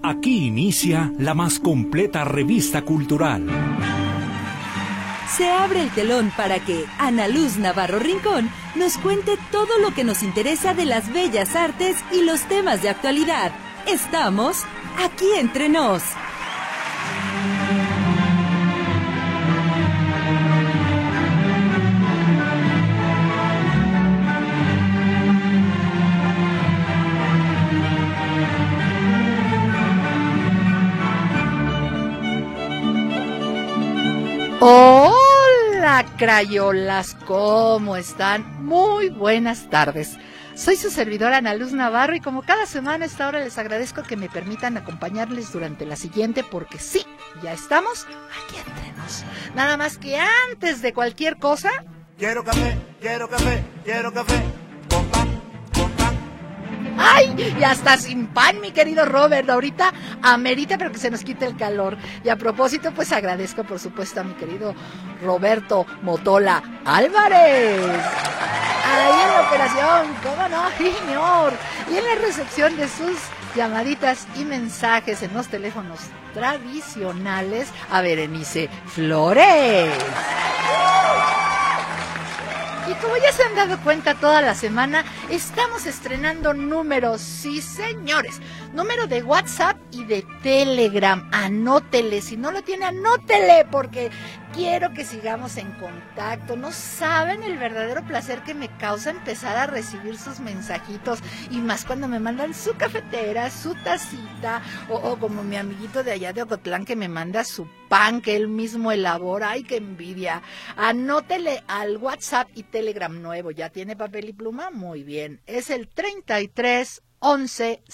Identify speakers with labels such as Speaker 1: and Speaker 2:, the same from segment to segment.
Speaker 1: Aquí inicia la más completa revista cultural.
Speaker 2: Se abre el telón para que Ana Luz Navarro Rincón nos cuente todo lo que nos interesa de las bellas artes y los temas de actualidad. Estamos aquí entre nos.
Speaker 3: Hola, crayolas, ¿cómo están? Muy buenas tardes. Soy su servidora Ana Luz Navarro y como cada semana a esta hora les agradezco que me permitan acompañarles durante la siguiente porque sí, ya estamos aquí entre nos. Nada más que antes de cualquier cosa...
Speaker 4: Quiero café, quiero café, quiero café, con pan, con pan.
Speaker 3: ¡Ay! Ya está sin pan, mi querido Robert. Ahorita amerita, pero que se nos quite el calor. Y a propósito, pues agradezco, por supuesto, a mi querido Roberto Motola Álvarez. Ahí en la operación, ¿cómo no, señor? Y en la recepción de sus llamaditas y mensajes en los teléfonos tradicionales, a Berenice Flores. Y como ya se han dado cuenta toda la semana, estamos estrenando números, sí señores, número de WhatsApp y de Telegram. Anótele, si no lo tiene, anótele, porque quiero que sigamos en contacto. No saben el verdadero placer que me causa empezar a recibir sus mensajitos, y más cuando me mandan su cafetera, su tacita, o como mi amiguito de allá de Ocotlán que me manda su pan que él mismo elabora. ¡Ay, qué envidia! Anótele al WhatsApp y Telegram nuevo. ¿Ya tiene papel y pluma? Muy bien. Es el 33 11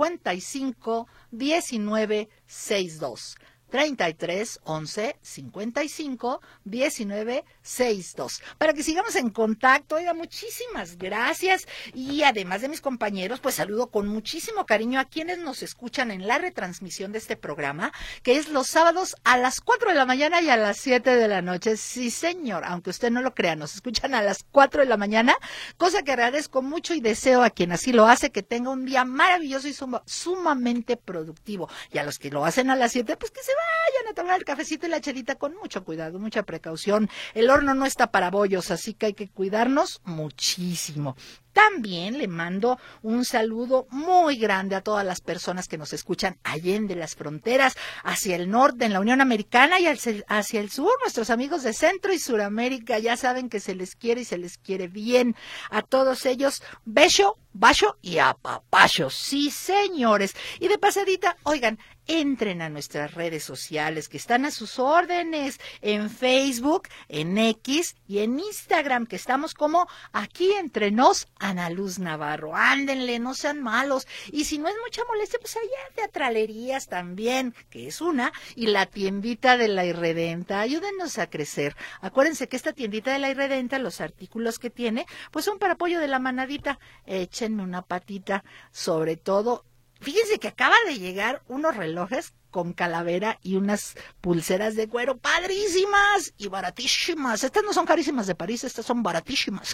Speaker 3: 55 19 62. 33 11 55 19 62. Para que sigamos en contacto. Oiga, muchísimas gracias. Y además de mis compañeros, pues saludo con muchísimo cariño a quienes nos escuchan en la retransmisión de este programa, que es los sábados a las 4 de la mañana y a las 7 de la noche. Sí, señor, aunque usted no lo crea, nos escuchan a las 4 de la mañana, cosa que agradezco mucho y deseo a quien así lo hace que tenga un día maravilloso y sumamente productivo. Y a los que lo hacen a las 7, pues que se vayan a tomar el cafecito y la chelita con mucho cuidado, mucha precaución. El horno no está para bollos, así que hay que cuidarnos muchísimo. También le mando un saludo muy grande a todas las personas que nos escuchan allende las fronteras, hacia el norte, en la Unión Americana, y hacia el sur, nuestros amigos de Centro y Suramérica. Ya saben que se les quiere y se les quiere bien. A todos ellos, beso, bacho y apapacho. Sí, señores. Y de pasadita, oigan, entren a nuestras redes sociales que están a sus órdenes, en Facebook, en X y en Instagram, que estamos como Aquí Entre Nos, Ana Luz Navarro. Ándenle, no sean malos. Y si no es mucha molestia, pues allá Teatralerías también, que es una, y la tiendita de la Irredenta. Ayúdennos a crecer. Acuérdense que esta tiendita de la Irredenta, los artículos que tiene, pues son para apoyo de la manadita. Échenme una patita, sobre todo. Fíjense que acaba de llegar unos relojes con calavera y unas pulseras de cuero padrísimas y baratísimas. Estas no son carísimas de París, estas son baratísimas.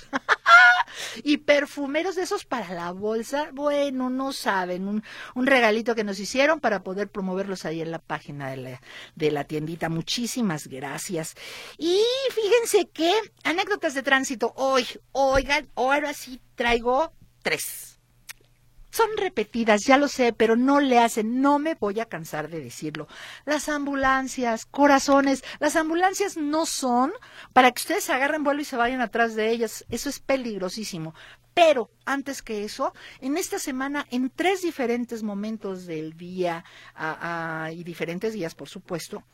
Speaker 3: Y perfumeros de esos para la bolsa. Bueno, no saben, un regalito que nos hicieron para poder promoverlos ahí en la página de la tiendita. Muchísimas gracias. Y fíjense que anécdotas de tránsito hoy, oigan, ahora sí traigo 3. Son repetidas, ya lo sé, pero no le hacen, no me voy a cansar de decirlo. Las ambulancias, corazones, las ambulancias no son para que ustedes agarren vuelo y se vayan atrás de ellas. Eso es peligrosísimo. Pero antes que eso, en esta semana, en 3 diferentes momentos del día y diferentes días, por supuesto,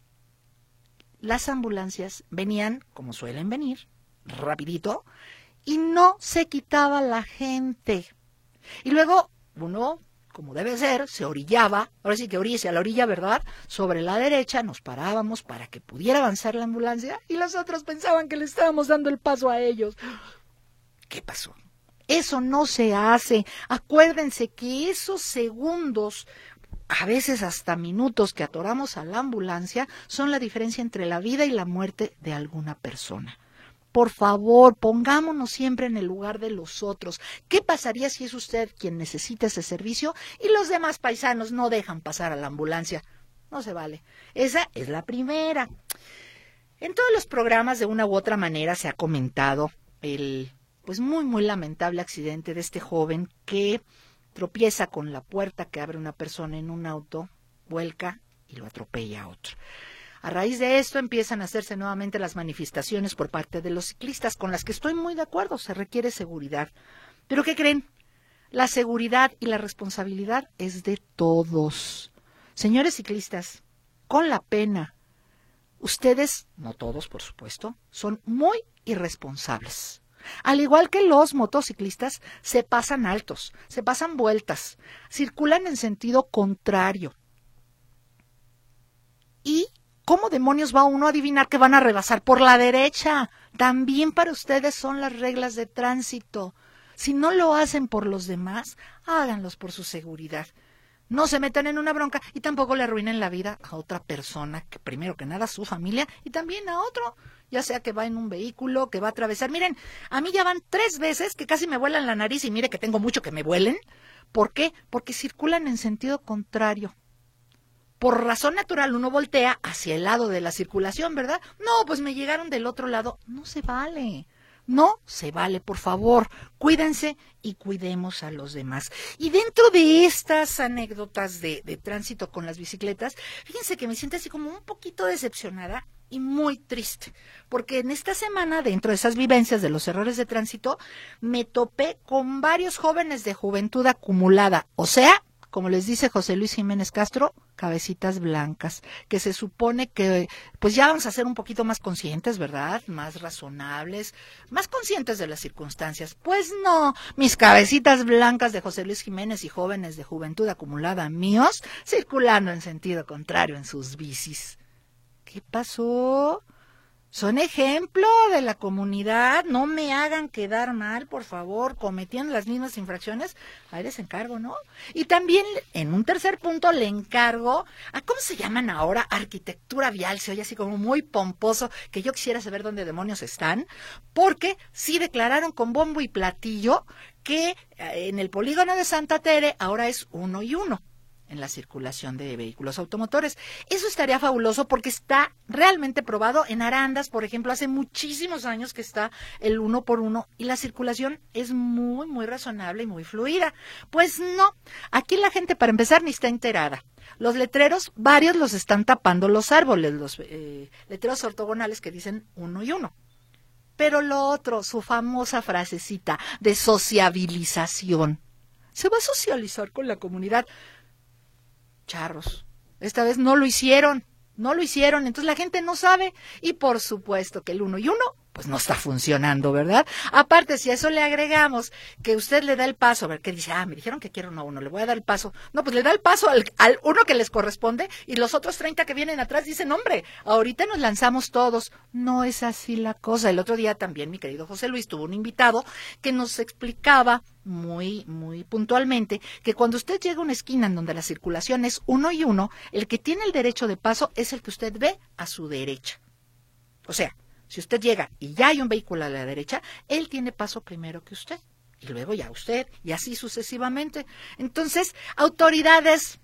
Speaker 3: las ambulancias venían, como suelen venir, rapidito, y no se quitaba la gente. Y luego uno, como debe ser, se orillaba, ahora sí que oríllese a la orilla, ¿verdad? Sobre la derecha nos parábamos para que pudiera avanzar la ambulancia y los otros pensaban que le estábamos dando el paso a ellos. ¿Qué pasó? Eso no se hace. Acuérdense que esos segundos, a veces hasta minutos que atoramos a la ambulancia, son la diferencia entre la vida y la muerte de alguna persona. Por favor, pongámonos siempre en el lugar de los otros. ¿Qué pasaría si es usted quien necesita ese servicio y los demás paisanos no dejan pasar a la ambulancia? No se vale. Esa es la primera. En todos los programas, de una u otra manera, se ha comentado el muy, muy lamentable accidente de este joven que tropieza con la puerta que abre una persona en un auto, vuelca y lo atropella a otro. A raíz de esto empiezan a hacerse nuevamente las manifestaciones por parte de los ciclistas, con las que estoy muy de acuerdo, se requiere seguridad. ¿Pero qué creen? La seguridad y la responsabilidad es de todos. Señores ciclistas, con la pena, ustedes, no todos por supuesto, son muy irresponsables. Al igual que los motociclistas, se pasan altos, se pasan vueltas, circulan en sentido contrario. ¿Y cómo demonios va uno a adivinar que van a rebasar por la derecha? También para ustedes son las reglas de tránsito. Si no lo hacen por los demás, háganlos por su seguridad. No se metan en una bronca y tampoco le arruinen la vida a otra persona, que primero que nada su familia y también a otro, ya sea que va en un vehículo, que va a atravesar. Miren, a mí ya van 3 veces que casi me vuelan la nariz y mire que tengo mucho que me vuelen. ¿Por qué? Porque circulan en sentido contrario. Por razón natural uno voltea hacia el lado de la circulación, ¿verdad? No, pues me llegaron del otro lado. No se vale. No se vale, por favor, cuídense y cuidemos a los demás. Y dentro de estas anécdotas de tránsito con las bicicletas, fíjense que me siento así como un poquito decepcionada y muy triste, porque en esta semana, dentro de esas vivencias de los errores de tránsito, me topé con varios jóvenes de juventud acumulada, o sea, como les dice José Luis Jiménez Castro, cabecitas blancas, que se supone que pues ya vamos a ser un poquito más conscientes, ¿verdad? Más razonables, más conscientes de las circunstancias. Pues no, mis cabecitas blancas de José Luis Jiménez y jóvenes de juventud acumulada míos, circulando en sentido contrario en sus bicis. ¿Qué pasó? Son ejemplo de la comunidad, no me hagan quedar mal, por favor, cometiendo las mismas infracciones, ahí les encargo, ¿no? Y también, en un tercer punto, le encargo a, ¿cómo se llaman ahora? Arquitectura vial, se oye así como muy pomposo, que yo quisiera saber dónde demonios están, porque sí declararon con bombo y platillo que en el polígono de Santa Tere ahora es 1 y 1. En la circulación de vehículos automotores. Eso estaría fabuloso porque está realmente probado. En Arandas, por ejemplo, hace muchísimos años que está el 1x1 y la circulación es muy, muy razonable y muy fluida. Pues no, aquí la gente para empezar ni está enterada. Los letreros, varios los están tapando los árboles, los letreros ortogonales que dicen 1 y 1. Pero lo otro, su famosa frasecita de sociabilización. Se va a socializar con la comunidad. Charros, esta vez no lo hicieron, entonces la gente no sabe y por supuesto que el 1 y 1 pues no está funcionando, ¿verdad? Aparte, si a eso le agregamos que usted le da el paso, a ver qué dice, me dijeron que quiero 1 a 1, le voy a dar el paso. No, pues le da el paso al uno que les corresponde y los otros 30 que vienen atrás dicen, hombre, ahorita nos lanzamos todos. No es así la cosa. El otro día también mi querido José Luis tuvo un invitado que nos explicaba muy, muy puntualmente que cuando usted llega a una esquina en donde la circulación es 1 y 1, el que tiene el derecho de paso es el que usted ve a su derecha. O sea, si usted llega y ya hay un vehículo a la derecha, él tiene paso primero que usted. Y luego ya usted, y así sucesivamente. Entonces, autoridades,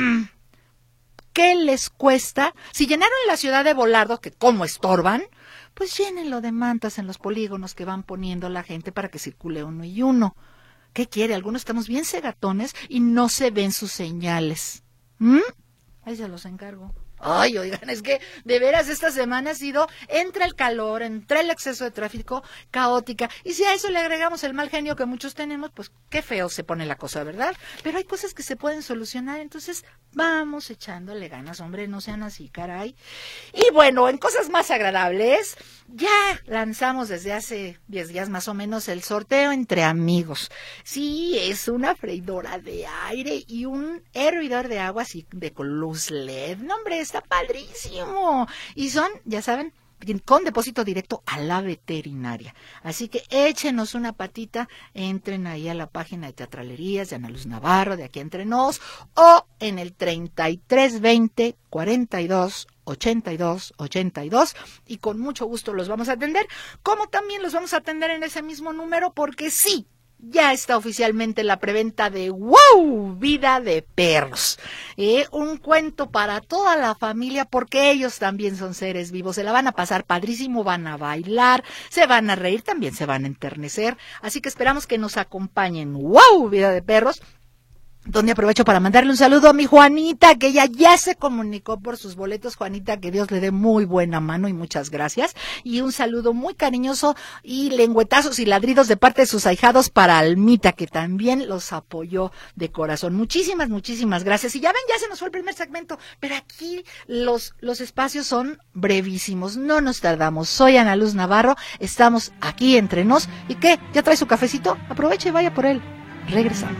Speaker 3: ¿qué les cuesta? Si llenaron la ciudad de volardos, que como estorban, pues llénenlo de mantas en los polígonos que van poniendo la gente para que circule 1 y 1. ¿Qué quiere? Algunos estamos bien cegatones y no se ven sus señales. Ahí se los encargo. Ay, oigan, es que de veras esta semana ha sido entre el calor, entre el exceso de tráfico, caótica. Y si a eso le agregamos el mal genio que muchos tenemos, pues qué feo se pone la cosa, ¿verdad? Pero hay cosas que se pueden solucionar, entonces vamos echándole ganas, hombre, no sean así, caray. Y bueno, en cosas más agradables, ya lanzamos desde hace 10 días más o menos el sorteo entre amigos. Sí, es una freidora de aire y un hervidor de agua así de luz LED. No, hombre, está padrísimo. Y son, ya saben, con depósito directo a la veterinaria. Así que échenos una patita, entren ahí a la página de Teatralerías de Ana Luz Navarro, de Aquí Entre Nos, o en el 3320 42 82 82, y con mucho gusto los vamos a atender, como también los vamos a atender en ese mismo número, porque sí, ya está oficialmente la preventa de ¡Wow! Vida de Perros. Un cuento para toda la familia, porque ellos también son seres vivos. Se la van a pasar padrísimo, van a bailar, se van a reír, también se van a enternecer. Así que esperamos que nos acompañen. ¡Wow! Vida de Perros. Donde aprovecho para mandarle un saludo a mi Juanita, que ella ya se comunicó por sus boletos. Juanita, que Dios le dé muy buena mano y muchas gracias. Y un saludo muy cariñoso y lengüetazos y ladridos de parte de sus ahijados para Almita, que también los apoyó de corazón. Muchísimas, muchísimas gracias. Y ya ven, ya se nos fue el primer segmento, pero aquí los espacios son brevísimos, no nos tardamos. Soy Ana Luz Navarro, estamos aquí entre nos. ¿Y qué? ¿Ya trae su cafecito? Aproveche y vaya por él. Regresamos.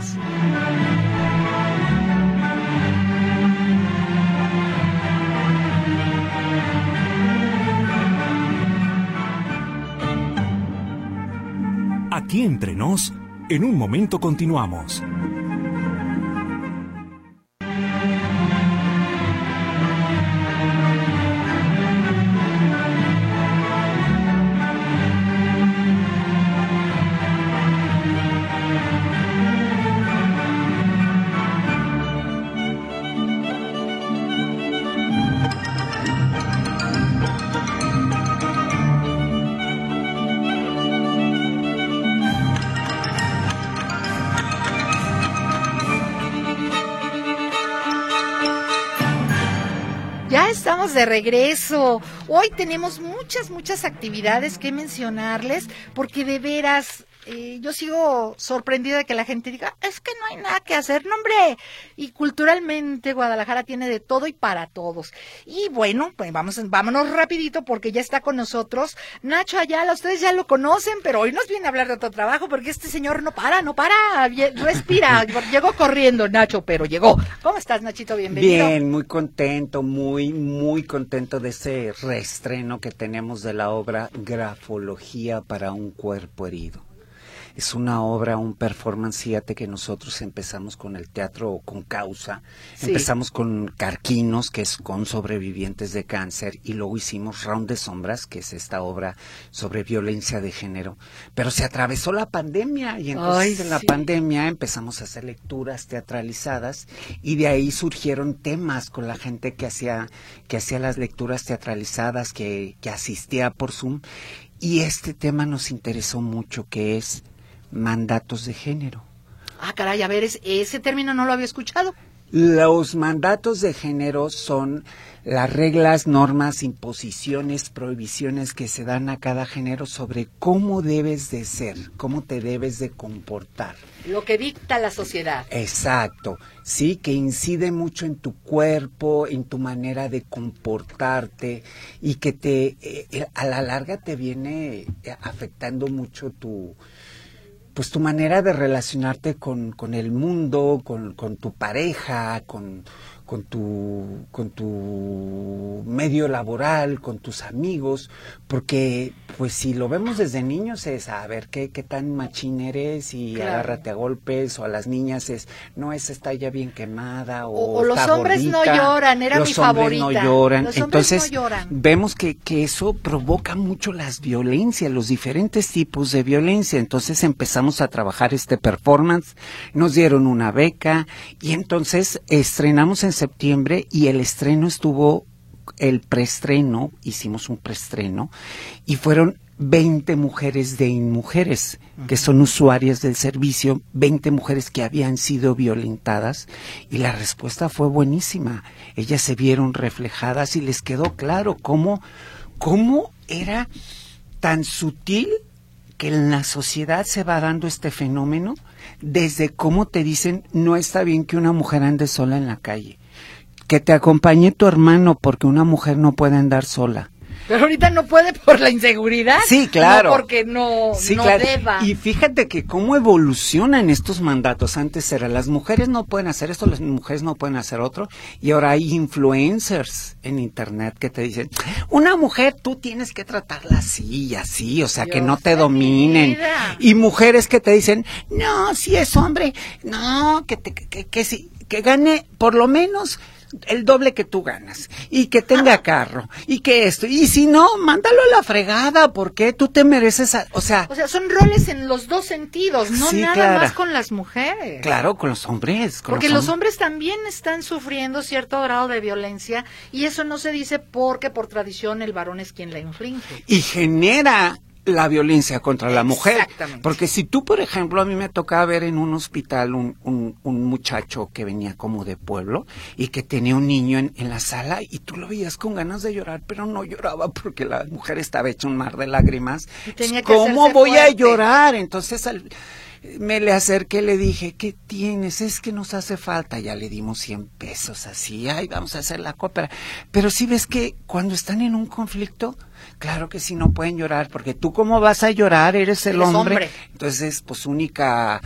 Speaker 1: Aquí entre nos, en un momento continuamos.
Speaker 3: Ya estamos de regreso. Hoy tenemos muchas actividades que mencionarles, porque de veras yo sigo sorprendida de que la gente diga, es que no hay nada que hacer. No, hombre, y culturalmente Guadalajara tiene de todo y para todos. Y bueno, pues vámonos rapidito, porque ya está con nosotros Nacho Ayala. Ustedes ya lo conocen, pero hoy nos viene a hablar de otro trabajo, porque este señor no para, respira. Llegó corriendo Nacho, pero llegó. ¿Cómo estás, Nachito? Bienvenido.
Speaker 5: Bien, muy contento, muy contento de ese reestreno que tenemos de la obra Grafología para un cuerpo herido. Es una obra, un performance, fíjate que nosotros empezamos con el teatro con causa, sí. Empezamos con Carquinos, que es con sobrevivientes de cáncer, y luego hicimos Round de Sombras, que es esta obra sobre violencia de género, pero se atravesó la pandemia, y entonces en la pandemia empezamos a hacer lecturas teatralizadas, y de ahí surgieron temas con la gente que hacía las lecturas teatralizadas, que asistía por Zoom, y este tema nos interesó mucho, que es mandatos de género.
Speaker 3: Ah, caray, a ver, ese término no lo había escuchado.
Speaker 5: Los mandatos de género son las reglas, normas, imposiciones, prohibiciones que se dan a cada género sobre cómo debes de ser, cómo te debes de comportar.
Speaker 3: Lo que dicta la sociedad.
Speaker 5: Exacto, sí, que incide mucho en tu cuerpo, en tu manera de comportarte, y que a la larga te viene afectando mucho tu manera de relacionarte con el mundo, con tu pareja, con tu medio laboral, con tus amigos, porque pues si lo vemos desde niños es a ver qué tan machín eres, y claro, agárrate a golpes, o a las niñas es, no, esa está ya bien quemada, o
Speaker 3: los hombres
Speaker 5: gordita,
Speaker 3: no lloran, era mi favorita.
Speaker 5: Los hombres no lloran,
Speaker 3: los
Speaker 5: entonces
Speaker 3: no lloran.
Speaker 5: Vemos que eso provoca mucho las violencias, los diferentes tipos de violencia. Entonces empezamos a trabajar este performance, nos dieron una beca, y entonces estrenamos en septiembre, y el estreno el preestreno, hicimos un preestreno, y fueron 20 mujeres de InMujeres, que son usuarias del servicio, 20 mujeres que habían sido violentadas, y la respuesta fue buenísima. Ellas se vieron reflejadas y les quedó claro cómo era tan sutil que en la sociedad se va dando este fenómeno, desde cómo te dicen, no está bien que una mujer ande sola en la calle, que te acompañe tu hermano porque una mujer no puede andar sola.
Speaker 3: Pero ahorita no puede por la inseguridad.
Speaker 5: Sí, claro.
Speaker 3: No porque no deba.
Speaker 5: Y fíjate que cómo evolucionan estos mandatos. Antes era las mujeres no pueden hacer esto, las mujeres no pueden hacer otro. Y ahora hay influencers en internet que te dicen, una mujer tú tienes que tratarla así y así, o sea, que no te dominen. Y mujeres que te dicen, no, si es hombre, no, que sí, que gane por lo menos el doble que tú ganas, y que tenga carro, y que esto, y si no, mándalo a la fregada, porque tú te mereces, o sea,
Speaker 3: son roles en los dos sentidos, no
Speaker 5: sí,
Speaker 3: nada
Speaker 5: Clara.
Speaker 3: más con las mujeres.
Speaker 5: Claro, con los hombres.
Speaker 3: Porque los hombres también están sufriendo cierto grado de violencia, y eso no se dice porque por tradición el varón es quien la inflige.
Speaker 5: Y genera la violencia contra la mujer.
Speaker 3: Exactamente.
Speaker 5: Porque si tú, por ejemplo, a mí me tocaba ver en un hospital un muchacho que venía como de pueblo y que tenía un niño en la sala y tú lo veías con ganas de llorar, pero no lloraba porque la mujer estaba hecha un mar de lágrimas.
Speaker 3: Y tenía que
Speaker 5: ¿Cómo
Speaker 3: hacerse
Speaker 5: voy a
Speaker 3: fuerte?
Speaker 5: llorar? Entonces me le acerqué, le dije, ¿qué tienes? Es que nos hace falta. Ya le dimos 100 pesos así, ay, vamos a hacer la coopera. Pero si ves que cuando están en un conflicto, claro que sí no pueden llorar, porque tú cómo vas a llorar, eres el hombre. Entonces, pues única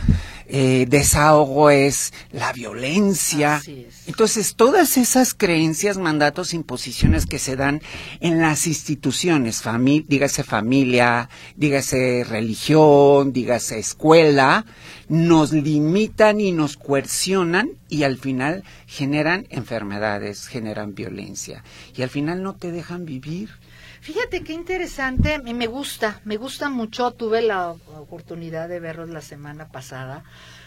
Speaker 5: desahogo es la violencia.
Speaker 3: Así es.
Speaker 5: Entonces, todas esas creencias, mandatos, imposiciones que se dan en las instituciones, dígase familia, dígase religión, dígase escuela, nos limitan y nos coercionan y al final generan enfermedades, generan violencia y al final no te dejan vivir.
Speaker 3: Fíjate qué interesante, me gusta mucho, tuve la oportunidad de verlos la semana pasada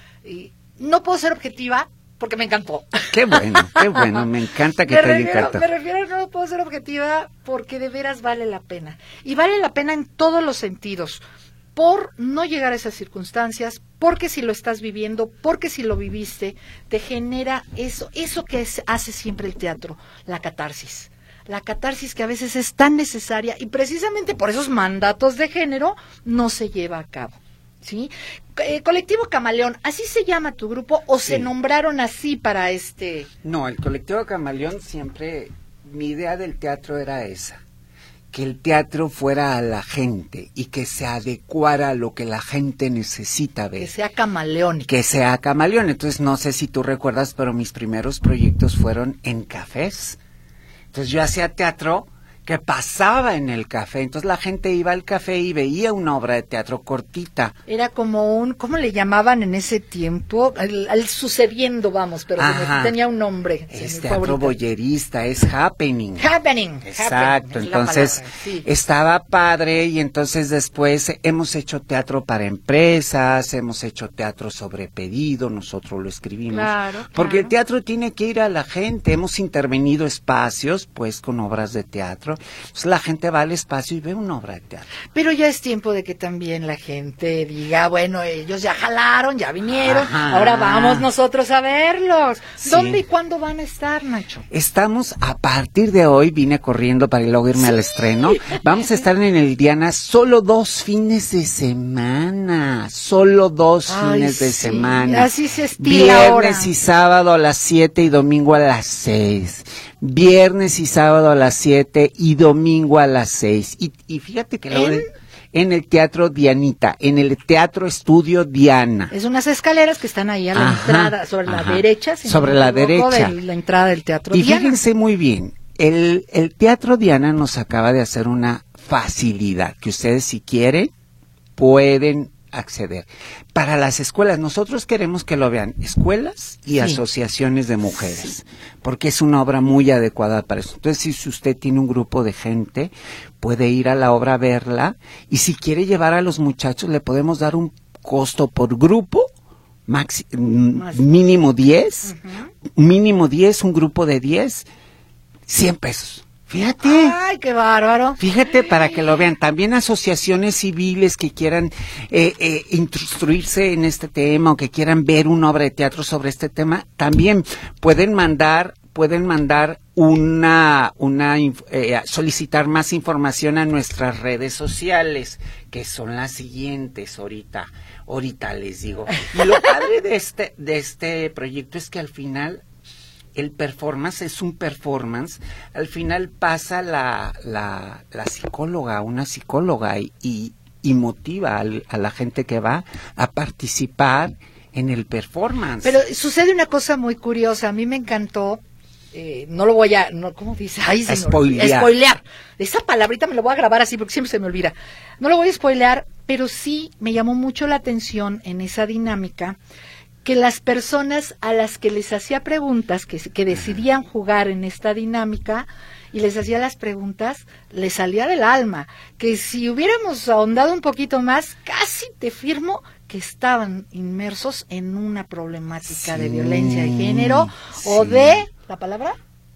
Speaker 3: y no puedo ser objetiva porque me encantó.
Speaker 5: Qué bueno, me encanta que te haya encantado.
Speaker 3: Me refiero, no puedo ser objetiva porque de veras vale la pena. Y vale la pena en todos los sentidos, por no llegar a esas circunstancias, porque si lo estás viviendo, porque si lo viviste, te genera eso que hace siempre el teatro, la catarsis. La catarsis que a veces es tan necesaria y precisamente por esos mandatos de género no se lleva a cabo, ¿sí? Colectivo Camaleón, ¿así se llama tu grupo o
Speaker 5: Sí.
Speaker 3: se nombraron así para este?
Speaker 5: No, el Colectivo Camaleón siempre, mi idea del teatro era esa, que el teatro fuera a la gente y que se adecuara a lo que la gente necesita ver.
Speaker 3: Que sea camaleónico.
Speaker 5: Que sea camaleón. Entonces, no sé si tú recuerdas, pero mis primeros proyectos fueron en cafés. Entonces yo hacía teatro que pasaba en el café, entonces la gente iba al café y veía una obra de teatro cortita.
Speaker 3: Era como ¿cómo le llamaban en ese tiempo? Al sucediendo, vamos, pero tenía un nombre.
Speaker 5: Es teatro boyerista, es happening.
Speaker 3: Happening.
Speaker 5: Exacto,
Speaker 3: es la
Speaker 5: entonces
Speaker 3: palabra, sí.
Speaker 5: estaba padre y entonces después hemos hecho teatro para empresas, hemos hecho teatro sobre pedido, nosotros lo escribimos.
Speaker 3: Claro,
Speaker 5: porque el
Speaker 3: claro.
Speaker 5: teatro tiene que ir a la gente, hemos intervenido espacios pues con obras de teatro. Entonces la gente va al espacio y ve una obra de teatro.
Speaker 3: Pero ya es tiempo de que también la gente diga, bueno, ellos ya jalaron, ya vinieron,
Speaker 5: Ajá.
Speaker 3: ahora vamos nosotros a verlos.
Speaker 5: Sí.
Speaker 3: ¿Dónde y cuándo van a estar, Nacho?
Speaker 5: Estamos, a partir de hoy, vine corriendo para luego irme al estreno, vamos a estar en el Diana solo 2 fines de semana, solo 2 fines de
Speaker 3: sí,
Speaker 5: semana.
Speaker 3: así se estila ahora.
Speaker 5: Viernes y sábado a las 7 y domingo a las 6. Viernes y sábado a las 7 y domingo a las 6. Y fíjate que en el Teatro Dianita, en el Teatro Estudio Diana.
Speaker 3: Es unas escaleras que están ahí a la entrada, sobre la derecha. Si
Speaker 5: sobre
Speaker 3: no me
Speaker 5: la
Speaker 3: equivoco,
Speaker 5: derecha.
Speaker 3: de la entrada del Teatro
Speaker 5: Y
Speaker 3: Diana.
Speaker 5: fíjense muy bien, el Teatro Diana nos acaba de hacer una facilidad, que ustedes si quieren pueden acceder. Para las escuelas, nosotros queremos que lo vean escuelas y asociaciones de mujeres, porque es una obra muy adecuada para eso. Entonces, si usted tiene un grupo de gente, puede ir a la obra a verla, y si quiere llevar a los muchachos, le podemos dar un costo por grupo, mínimo 10, mínimo 10, un grupo de 10, 100 pesos. Fíjate.
Speaker 3: Ay, qué bárbaro.
Speaker 5: Fíjate, para que lo vean. También asociaciones civiles que quieran instruirse en este tema o que quieran ver una obra de teatro sobre este tema, también pueden mandar solicitar más información a nuestras redes sociales, que son las siguientes ahorita les digo. Y lo padre de este proyecto es que al final el performance es un performance, al final pasa la psicóloga, una psicóloga, y motiva a la gente que va a participar en el performance.
Speaker 3: Pero sucede una cosa muy curiosa, a mí me encantó, no lo voy a, no, ¿cómo dice? Ay, spoilear. Esa palabrita me lo voy a grabar así porque siempre se me olvida. No lo voy a spoilear, pero sí me llamó mucho la atención en esa dinámica que las personas a las que les hacía preguntas, que decidían jugar en esta dinámica y les hacía las preguntas, les salía del alma, que si hubiéramos ahondado un poquito más, casi te firmo que estaban inmersos en una problemática de violencia de género o de, ¿la palabra?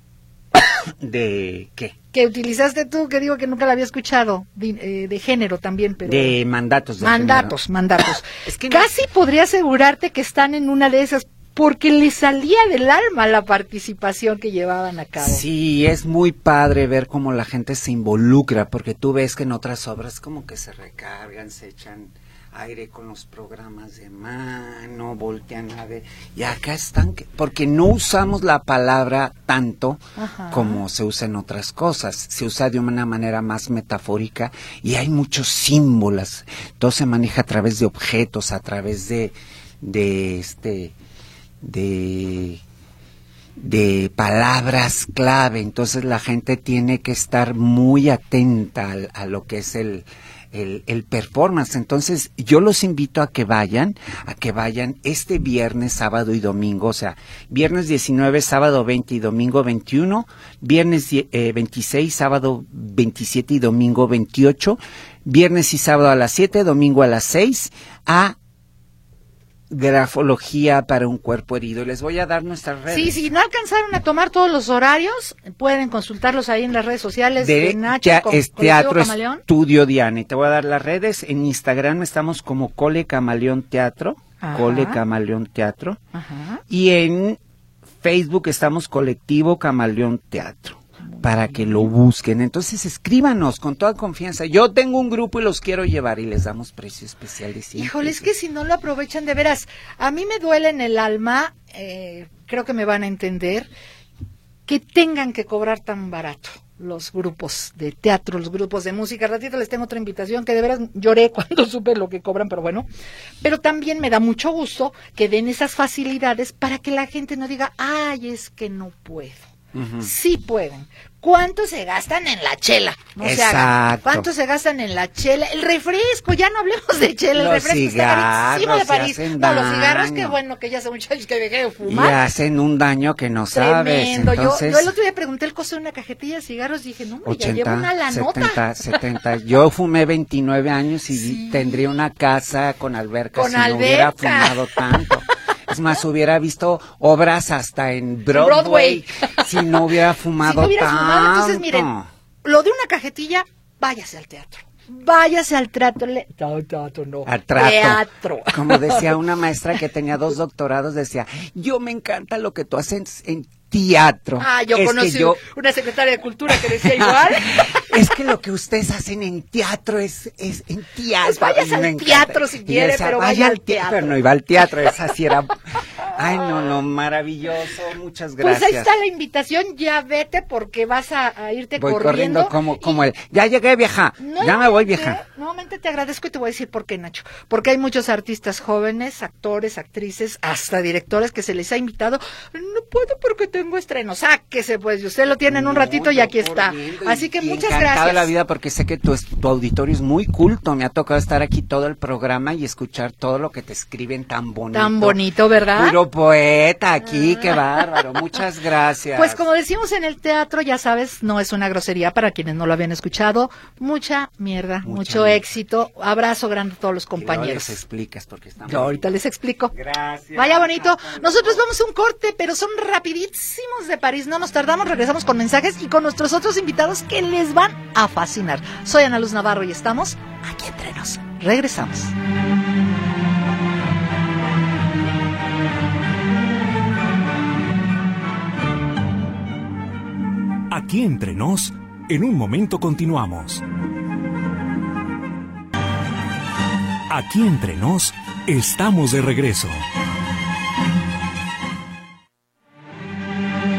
Speaker 5: ¿De qué?
Speaker 3: Que utilizaste tú, que digo que nunca la había escuchado, de género también, pero...
Speaker 5: De mandatos.
Speaker 3: Mandatos.
Speaker 5: Es que
Speaker 3: casi podría asegurarte que están en una de esas, porque les salía del alma la participación que llevaban a cabo.
Speaker 5: Sí, es muy padre ver cómo la gente se involucra, porque tú ves que en otras obras como que se recargan, se echan aire con los programas de mano, voltean a ver, y acá están, porque no usamos la palabra tanto como se usa en otras cosas, se usa de una manera más metafórica y hay muchos símbolos, todo se maneja a través de objetos, a través de palabras clave, entonces la gente tiene que estar muy atenta a lo que es el performance. Entonces yo los invito a que vayan este viernes, sábado y domingo, o sea, viernes 19, sábado 20 y domingo 21, viernes 26, sábado 27 y domingo 28, viernes y sábado a las 7, domingo a las 6, a Grafología para un cuerpo herido. Les voy a dar nuestras redes.
Speaker 3: Sí, si no alcanzaron a tomar todos los horarios, pueden consultarlos ahí en las redes sociales de Nacho,
Speaker 5: Teatro
Speaker 3: Camaleón.
Speaker 5: Estudio Diana. Y te voy a dar las redes. En Instagram estamos como Cole Camaleón Teatro. Cole Camaleón Teatro. Y en Facebook estamos Colectivo Camaleón Teatro. Para que lo busquen. Entonces escríbanos con toda confianza. Yo tengo un grupo y los quiero llevar y les damos precio especial de 100
Speaker 3: Híjole, es
Speaker 5: pesos.
Speaker 3: que si no lo aprovechan de veras, a mí me duele en el alma, creo que me van a entender, que tengan que cobrar tan barato los grupos de teatro, los grupos de música. Al ratito les tengo otra invitación, que de veras lloré cuando supe lo que cobran, pero bueno. Pero también me da mucho gusto que den esas facilidades para que la gente no diga, ay, es que no puedo. Sí pueden. ¿Cuánto se gastan en la chela? No se hagan. ¿Cuánto se gastan en la chela? El refresco, ya no hablemos de chela, el refresco está carísimo de París. No, los cigarros, qué bueno que ya hace muchos años que dejé de fumar.
Speaker 5: Y hacen un daño que no sabes.
Speaker 3: Tremendo.
Speaker 5: Entonces,
Speaker 3: yo el otro día pregunté el costo de una cajetilla de cigarros y dije, no, me ya llevo una la nota.
Speaker 5: 70. Yo fumé 29 años y tendría una casa con alberca si no hubiera fumado tanto. Es más, hubiera visto obras hasta en Broadway si no hubiera fumado
Speaker 3: si no hubiera
Speaker 5: tanto.
Speaker 3: Fumado, entonces miren, lo de una cajetilla, váyase al teatro. Váyase al teatro. No.
Speaker 5: Al trato.
Speaker 3: Teatro.
Speaker 5: Como decía una maestra que tenía 2 doctorados, decía, yo me encanta lo que tú haces en teatro.
Speaker 3: Yo conocí una secretaria de cultura que decía igual.
Speaker 5: Es que lo que ustedes hacen en teatro es en teatro.
Speaker 3: Pues váyase al teatro si quiere, pero vaya al teatro.
Speaker 5: Pero no iba al teatro, esa sí era... Ay, no, maravilloso, muchas gracias.
Speaker 3: Pues ahí está la invitación, ya vete porque vas a irte
Speaker 5: voy
Speaker 3: corriendo.
Speaker 5: Como él. Ya llegué, vieja, ya me voy, vieja.
Speaker 3: Nuevamente te agradezco y te voy a decir por qué, Nacho. Porque hay muchos artistas jóvenes, actores, actrices, hasta directores que se les ha invitado. No puedo porque tengo estreno. Sáquese, pues, y usted lo tiene en un ratito y aquí está. Así que muchas gracias.
Speaker 5: Encantado de la vida porque sé que tu auditorio es muy culto. Me ha tocado estar aquí todo el programa y escuchar todo lo que te escriben tan bonito.
Speaker 3: Tan bonito, ¿verdad?
Speaker 5: Puro poeta aquí, qué bárbaro. Muchas gracias.
Speaker 3: Pues como decimos en el teatro, ya sabes, no es una grosería para quienes no lo habían escuchado. Mucha mierda, mucho éxito. Abrazo grande a todos los compañeros.
Speaker 5: Les explicas porque estamos...
Speaker 3: Yo ahorita les explico.
Speaker 5: Gracias.
Speaker 3: Vaya bonito. Nosotros vamos a un corte, pero son rapidísimos de París. No nos tardamos, regresamos con mensajes y con nuestros otros invitados que les van a fascinar. Soy Ana Luz Navarro y estamos aquí entre nos. Regresamos.
Speaker 1: Aquí entre nos, en un momento continuamos. Aquí entre nos, estamos de regreso.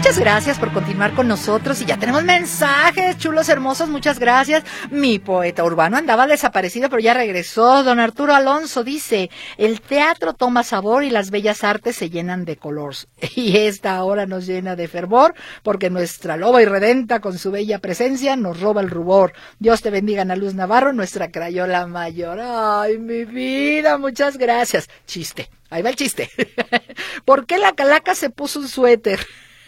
Speaker 3: Muchas gracias por continuar con nosotros y ya tenemos mensajes, chulos, hermosos, muchas gracias. Mi poeta urbano andaba desaparecido, pero ya regresó. Don Arturo Alonso dice, el teatro toma sabor y las bellas artes se llenan de color. Y esta hora nos llena de fervor, porque nuestra loba irredenta con su bella presencia nos roba el rubor. Dios te bendiga, Ana Luz Navarro, nuestra crayola mayor. Ay, mi vida, muchas gracias. Chiste, ahí va el chiste. ¿Por qué la calaca se puso un suéter?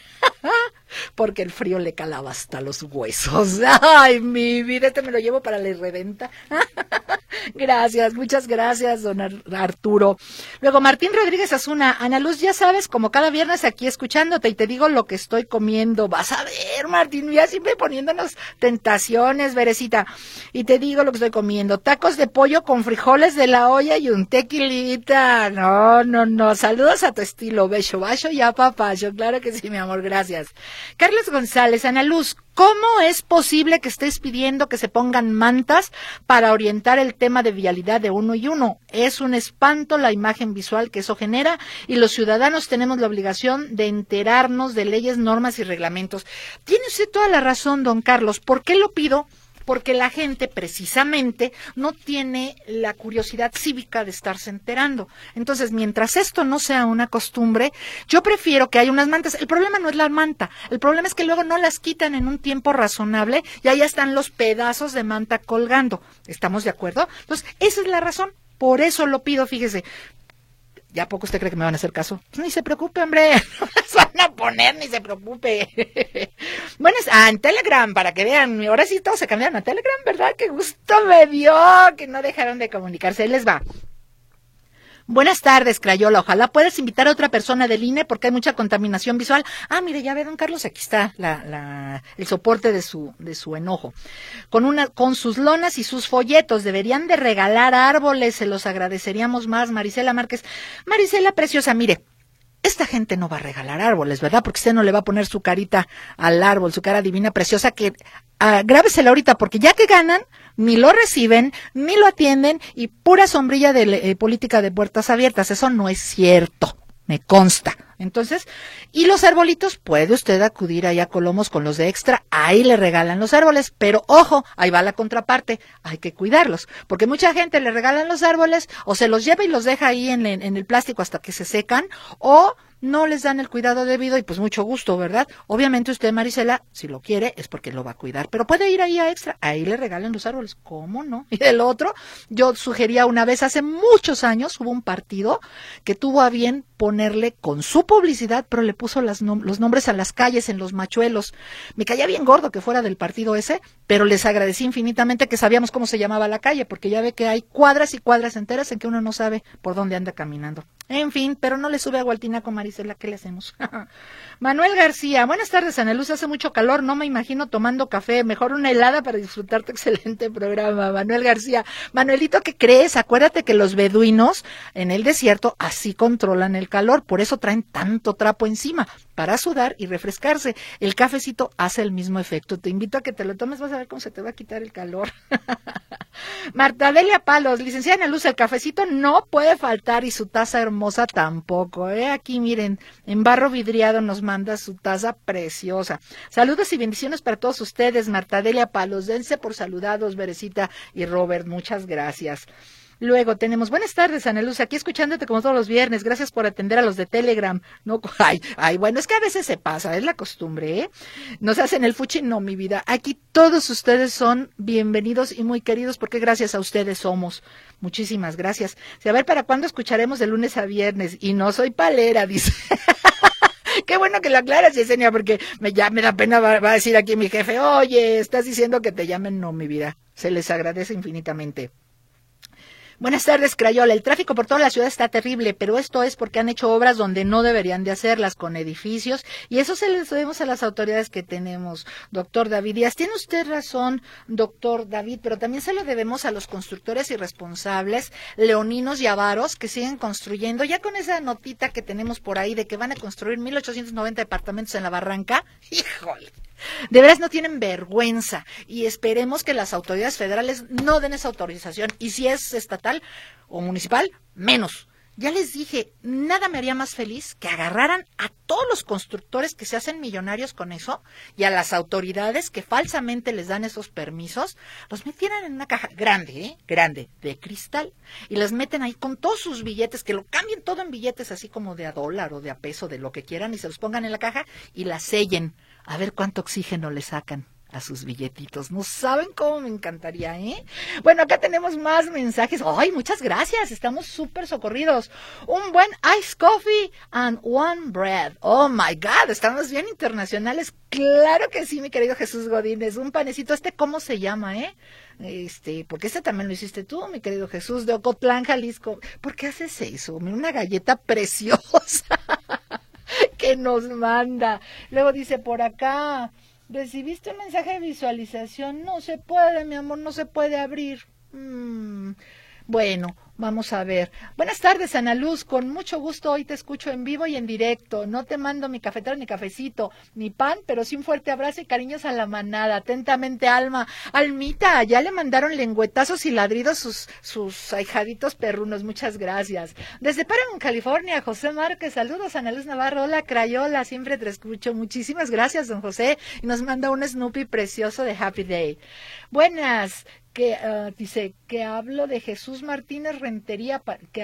Speaker 3: Porque el frío le calaba hasta los huesos. Ay, mi vida, este me lo llevo para la irredenta. Gracias, muchas gracias, don Arturo. Luego, Martín Rodríguez Azuna, Ana Luz, ya sabes, como cada viernes aquí escuchándote y te digo lo que estoy comiendo. Vas a ver, Martín, ya siempre poniéndonos tentaciones, Verecita. Y te digo lo que estoy comiendo. Tacos de pollo con frijoles de la olla y un tequilita. No. Saludos a tu estilo, beso, bacho y a papacho. Claro que sí, mi amor, gracias. Carlos González, Ana Luz, ¿cómo es posible que estés pidiendo que se pongan mantas para orientar el tema de vialidad de uno y uno? Es un espanto la imagen visual que eso genera y los ciudadanos tenemos la obligación de enterarnos de leyes, normas y reglamentos. Tiene usted toda la razón, don Carlos. ¿Por qué lo pido? Porque la gente precisamente no tiene la curiosidad cívica de estarse enterando. Entonces, mientras esto no sea una costumbre, yo prefiero que haya unas mantas. El problema no es la manta, el problema es que luego no las quitan en un tiempo razonable y ahí están los pedazos de manta colgando. ¿Estamos de acuerdo? Entonces, esa es la razón. Por eso lo pido, fíjese. ¿Ya poco usted cree que me van a hacer caso? Ni se preocupe, hombre, no las van a poner, ni se preocupe. Bueno, en Telegram, para que vean, ahora sí todos se cambiaron a Telegram, ¿verdad? Qué gusto me dio que no dejaron de comunicarse, ahí les va. Buenas tardes, Crayola. Ojalá puedas invitar a otra persona del INE porque hay mucha contaminación visual. Ah, mire, ya ve, don Carlos, aquí está el soporte de su enojo. Con sus lonas y sus folletos, deberían de regalar árboles, se los agradeceríamos más. Marisela Márquez. Marisela, preciosa, mire, esta gente no va a regalar árboles, ¿verdad? Porque usted no le va a poner su carita al árbol, su cara divina preciosa, que grábesela ahorita, porque ya que ganan, ni lo reciben, ni lo atienden, y pura sombrilla de política de puertas abiertas. Eso no es cierto, me consta. Entonces, y los arbolitos, puede usted acudir ahí a Colomos con los de Extra, ahí le regalan los árboles, pero ojo, ahí va la contraparte, hay que cuidarlos, porque mucha gente le regalan los árboles, o se los lleva y los deja ahí en el plástico hasta que se secan, o no les dan el cuidado debido y pues mucho gusto, ¿verdad? Obviamente usted, Marisela, si lo quiere es porque lo va a cuidar, pero puede ir ahí a Extra, ahí le regalan los árboles, ¿cómo no? Y el otro, yo sugería una vez, hace muchos años, hubo un partido que tuvo a bien ponerle con su publicidad, pero le puso los nombres a las calles en los machuelos. Me caía bien gordo que fuera del partido ese, pero les agradecí infinitamente que sabíamos cómo se llamaba la calle, porque ya ve que hay cuadras y cuadras enteras en que uno no sabe por dónde anda caminando. En fin, pero no le sube agua al tinaco, Marisela, ¿qué le hacemos? Manuel García, buenas tardes, Ana Luz, hace mucho calor, no me imagino tomando café, mejor una helada para disfrutar tu excelente programa. Manuel García, Manuelito, ¿qué crees? Acuérdate que los beduinos en el desierto así controlan el calor, por eso traen tanto trapo encima, para sudar y refrescarse. El cafecito hace el mismo efecto, te invito a que te lo tomes, vas a ver cómo se te va a quitar el calor. Marta Delia Palos, licenciada Ana Luz, el cafecito no puede faltar y su taza hermosa tampoco, Aquí miren, en barro vidriado nos manda su taza preciosa. Saludos y bendiciones para todos ustedes, Marta Delia Palos, dense por saludados, Berecita y Robert, muchas gracias. Luego tenemos, buenas tardes, Ana Luz, aquí escuchándote como todos los viernes, gracias por atender a los de Telegram. No, bueno, es que a veces se pasa, es la costumbre, Nos hacen el fuchi, no, mi vida. Aquí todos ustedes son bienvenidos y muy queridos porque gracias a ustedes somos. Muchísimas gracias. A ver, ¿para cuándo escucharemos de lunes a viernes? Y no soy palera, dice. Qué bueno que lo aclaras, Yesenia, porque ya me da pena, va a decir aquí mi jefe, oye, estás diciendo que te llamen. No, mi vida, se les agradece infinitamente. Buenas tardes, Crayola. El tráfico por toda la ciudad está terrible, pero esto es porque han hecho obras donde no deberían de hacerlas, con edificios, y eso se les debemos a las autoridades que tenemos, doctor David Díaz. Tiene usted razón, doctor David, pero también se lo debemos a los constructores irresponsables, leoninos y avaros, que siguen construyendo, ya con esa notita que tenemos por ahí de que van a construir 1,890 departamentos en la Barranca. ¡Híjole! De veras no tienen vergüenza y esperemos que las autoridades federales no den esa autorización y si es estatal o municipal, menos. Ya les dije, nada me haría más feliz que agarraran a todos los constructores que se hacen millonarios con eso y a las autoridades que falsamente les dan esos permisos, los metieran en una caja grande, grande, de cristal, y les meten ahí con todos sus billetes, que lo cambien todo en billetes así como de a dólar o de a peso, de lo que quieran, y se los pongan en la caja y la sellen. A ver cuánto oxígeno le sacan a sus billetitos. No saben cómo me encantaría, ¿eh? Bueno, acá tenemos más mensajes. ¡Ay, muchas gracias! Estamos súper socorridos. Un buen iced coffee and one bread. ¡Oh, my God! Estamos bien internacionales. Claro que sí, mi querido Jesús Godínez. Un panecito. ¿Cómo se llama, eh? Porque este también lo hiciste tú, mi querido Jesús, de Ocotlán, Jalisco. ¿Por qué haces eso? Una galleta preciosa que nos manda. Luego dice por acá... ¿Recibiste un mensaje de visualización? No se puede, mi amor, no se puede abrir. Bueno, vamos a ver. Buenas tardes, Ana Luz. Con mucho gusto hoy te escucho en vivo y en directo. No te mando mi cafetero ni cafecito, ni pan, pero sí un fuerte abrazo y cariños a la manada. Atentamente, Alma. Almita, ya le mandaron lengüetazos y ladridos sus ahijaditos perrunos. Muchas gracias. Desde Paramount, California, José Márquez. Saludos, Ana Luz Navarro. Hola, Crayola. Siempre te escucho. Muchísimas gracias, don José. Y nos manda un Snoopy precioso de Happy Day. Buenas. Dice que habló de Jesús Martínez Rentería,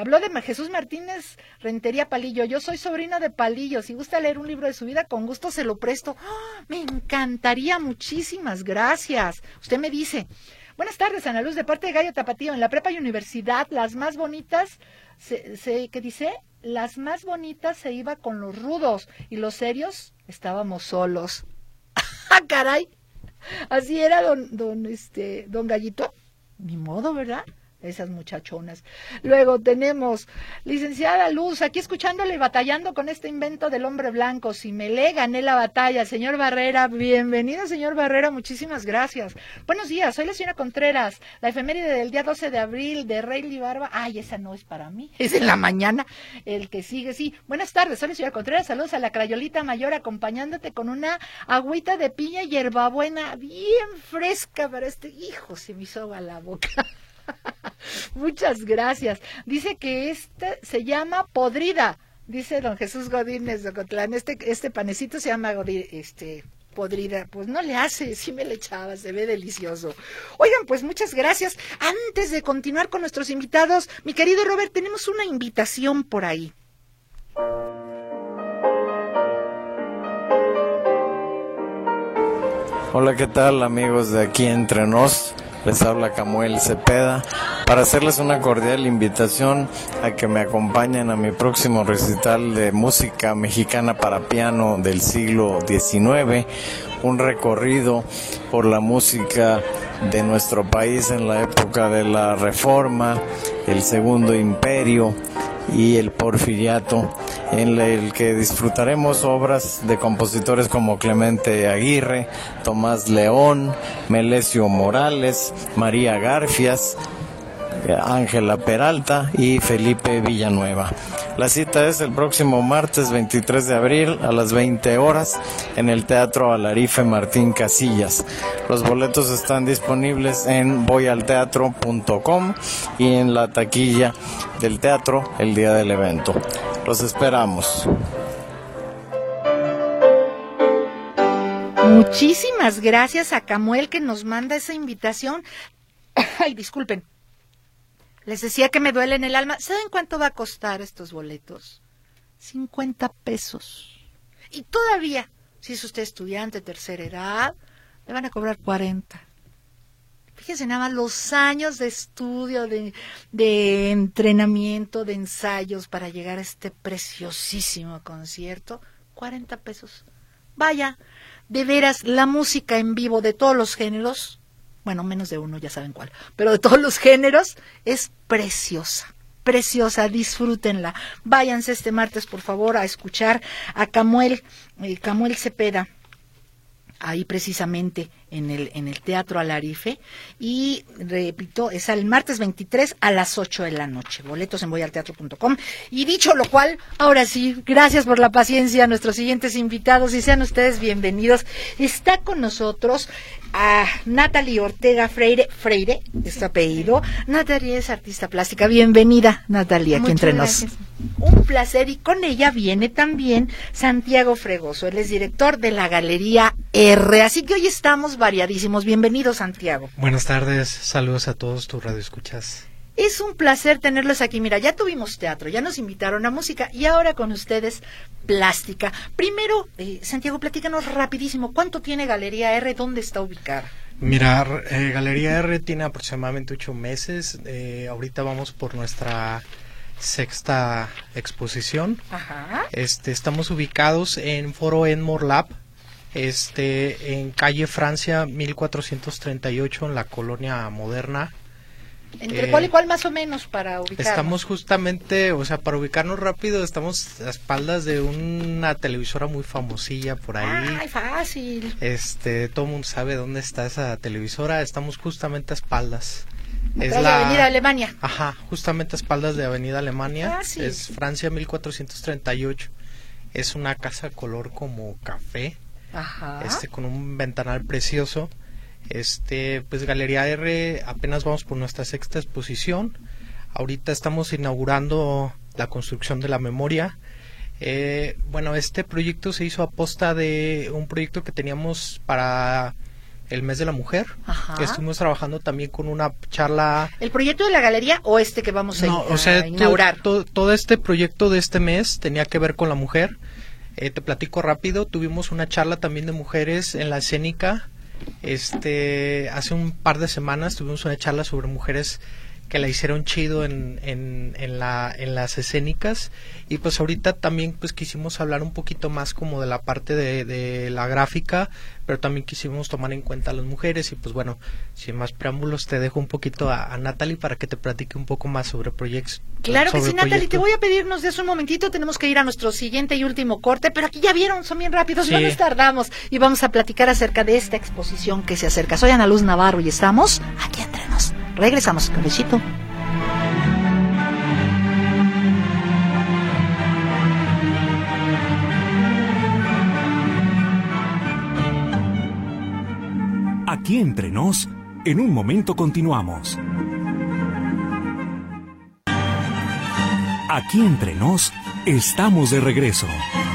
Speaker 3: Palillo. Yo soy sobrino de Palillo. Si gusta leer un libro de su vida, con gusto se lo presto. ¡Oh, me encantaría! Muchísimas gracias. Usted me dice. Buenas tardes, Ana Luz, de parte de Gallo Tapatío. En la prepa y universidad, las más bonitas, ¿qué dice? Las más bonitas se iba con los rudos y los serios estábamos solos. ¡Ah, caray! Así era don Gallito, ni modo, ¿verdad? Esas muchachonas. Luego tenemos, licenciada Luz, aquí escuchándole y batallando con este invento del hombre blanco. Si me le gané la batalla, señor Barrera. Bienvenido, señor Barrera, muchísimas gracias. Buenos días, soy la señora Contreras. La efeméride del día 12 de abril de Rayleigh Barba. Ay, esa no es para mí, es en la mañana. El que sigue, sí. Buenas tardes, soy la señora Contreras. Saludos a la Crayolita Mayor, acompañándote con una agüita de piña y hierbabuena bien fresca para hijo, se me hizo agua la boca. Muchas gracias. Dice que esta se llama podrida, dice don Jesús Godínez de Ocotlán. Este panecito se llama podrida. Pues no le hace, sí me le echaba, se ve delicioso. Oigan, pues muchas gracias. Antes de continuar con nuestros invitados, mi querido Robert, tenemos una invitación por ahí.
Speaker 6: Hola, ¿qué tal, amigos de Aquí Entre Nos? Les habla Camuel Cepeda para hacerles una cordial invitación a que me acompañen a mi próximo recital de música mexicana para piano del siglo XIX, un recorrido por la música de nuestro país en la época de la Reforma, el Segundo Imperio y el Porfiriato, en el que disfrutaremos obras de compositores como Clemente Aguirre, Tomás León, Melesio Morales, María Garfias, Ángela Peralta y Felipe Villanueva. La cita es el próximo martes 23 de abril a las 20 horas en el Teatro Alarife Martín Casillas. Los boletos están disponibles en voyalteatro.com y en la taquilla del teatro el día del evento. Los esperamos.
Speaker 3: Muchísimas gracias a Camuel que nos manda esa invitación. Ay, disculpen. Les decía que me duele en el alma. ¿Saben cuánto va a costar estos boletos? 50 pesos. Y todavía, si es usted estudiante, tercera edad, le van a cobrar 40. Fíjense nada más los años de estudio, de entrenamiento, de ensayos para llegar a este preciosísimo concierto. 40 pesos. Vaya, de veras, la música en vivo de todos los géneros, bueno, menos de uno, ya saben cuál, pero de todos los géneros, es preciosa, preciosa, disfrútenla. Váyanse este martes, por favor, a escuchar a Camuel Cepeda, ahí precisamente en el Teatro Alarife. Y repito, es el martes 23 a las 8 de la noche. Boletos en voyalteatro.com. Y dicho lo cual, ahora sí, gracias por la paciencia a nuestros siguientes invitados y sean ustedes bienvenidos. Está con nosotros a Natalie Ortega Freire, es su apellido. Natalie es artista plástica. Bienvenida, Natalie, aquí entre nos. Un placer, y con ella viene también Santiago Fregoso, él es director de la Galería R, así que hoy estamos variadísimos. Bienvenido, Santiago.
Speaker 7: Buenas tardes, saludos a todos tus radioescuchas.
Speaker 3: Es un placer tenerlos aquí. Mira, ya tuvimos teatro, ya nos invitaron a música y ahora con ustedes plástica. Primero, Santiago, platícanos rapidísimo, ¿cuánto tiene Galería R? ¿Dónde está ubicada?
Speaker 7: Mira, Galería R tiene aproximadamente 8 meses. Ahorita vamos por nuestra 6ª exposición.
Speaker 3: Ajá.
Speaker 7: Estamos ubicados en Foro Edmond Lab, en calle Francia 1438, en la Colonia Moderna.
Speaker 3: ¿Entre cuál y cuál más o menos para ubicarnos?
Speaker 7: Estamos justamente, o sea, para ubicarnos rápido, estamos a espaldas de una televisora muy famosilla por ahí.
Speaker 3: ¡Ay, fácil!
Speaker 7: Todo el mundo sabe dónde está esa televisora. Estamos justamente a espaldas.
Speaker 3: Es la Avenida Alemania.
Speaker 7: Ajá, justamente a espaldas de Avenida Alemania.
Speaker 3: Sí.
Speaker 7: Es Francia 1438. Es una casa color como café.
Speaker 3: Ajá.
Speaker 7: Con un ventanal precioso. Pues Galería R, apenas vamos por nuestra 6ª exposición. Ahorita estamos inaugurando la construcción de la memoria. Este proyecto se hizo a posta de un proyecto que teníamos para el mes de la mujer.
Speaker 3: Ajá.
Speaker 7: Estuvimos trabajando también con una charla.
Speaker 3: ¿El proyecto de la galería o que vamos a inaugurar?
Speaker 7: Todo este proyecto de este mes tenía que ver con la mujer. Te platico rápido, tuvimos una charla también de mujeres en la escénica. Hace un par de semanas tuvimos una charla sobre mujeres que la hicieron chido en las escénicas, y pues ahorita también pues quisimos hablar un poquito más como de la parte de la gráfica, pero también quisimos tomar en cuenta a las mujeres. Y pues bueno, sin más preámbulos te dejo un poquito a Natalie para que te platique un poco más sobre proyectos.
Speaker 3: Claro que sí, Natalie, te voy a pedir nos des un momentito, tenemos que ir a nuestro siguiente y último corte, pero aquí ya vieron, son bien rápidos, sí. No nos tardamos, y vamos a platicar acerca de esta exposición que se acerca. Soy Ana Luz Navarro y estamos aquí entre nos. Regresamos, cabecito.
Speaker 1: Aquí entre nos, en un momento continuamos. Aquí entre nos, estamos de regreso.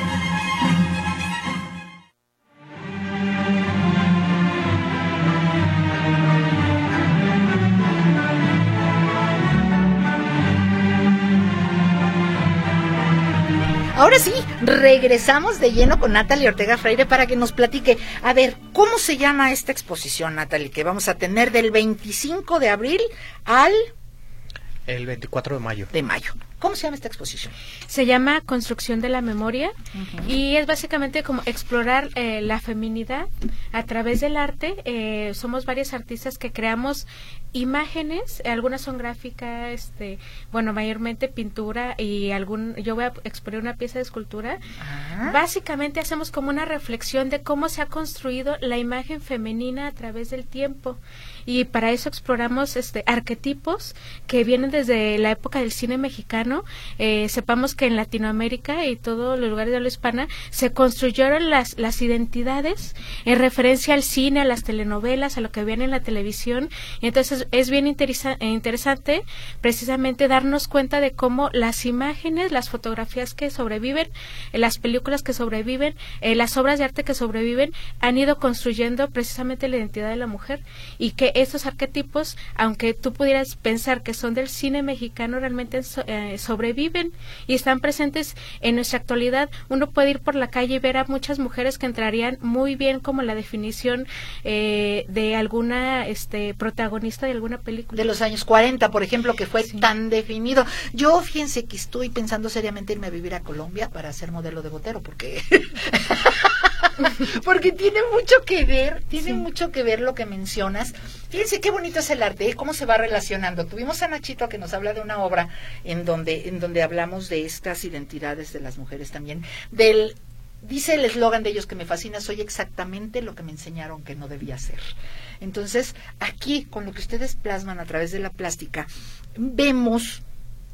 Speaker 3: Ahora sí, regresamos de lleno con Natalie Ortega Freire para que nos platique. A ver, ¿cómo se llama esta exposición, Natalie, que vamos a tener del 25 de abril al...
Speaker 7: el 24 de mayo.
Speaker 3: ¿Cómo se llama esta exposición?
Speaker 8: Se llama Construcción de la Memoria, y es básicamente como explorar la feminidad a través del arte. Somos varios artistas que creamos imágenes, algunas son gráficas, mayormente pintura, y yo voy a exponer una pieza de escultura. Básicamente hacemos como una reflexión de cómo se ha construido la imagen femenina a través del tiempo, y para eso exploramos arquetipos que vienen desde la época del cine mexicano. Sepamos que en Latinoamérica y todos los lugares de habla hispana se construyeron las identidades en referencia al cine, a las telenovelas, a lo que veían en la televisión, y entonces es bien interesante precisamente darnos cuenta de cómo las imágenes, las fotografías que sobreviven, las películas que sobreviven, las obras de arte que sobreviven, han ido construyendo precisamente la identidad de la mujer, y que estos arquetipos, aunque tú pudieras pensar que son del cine mexicano, realmente sobreviven y están presentes en nuestra actualidad. Uno puede ir por la calle y ver a muchas mujeres que entrarían muy bien como la definición de alguna protagonista de alguna película.
Speaker 3: De los años 40, por ejemplo, que fue tan definido. Yo, fíjense que estoy pensando seriamente irme a vivir a Colombia para ser modelo de Botero, porque porque tiene mucho que ver, lo que mencionas. Fíjense qué bonito es el arte, cómo se va relacionando. Tuvimos a Nachito que nos habla de una obra en donde hablamos de estas identidades de las mujeres también, del dice el eslogan de ellos que me fascina, soy exactamente lo que me enseñaron que no debía ser. Entonces, aquí, con lo que ustedes plasman a través de la plástica, vemos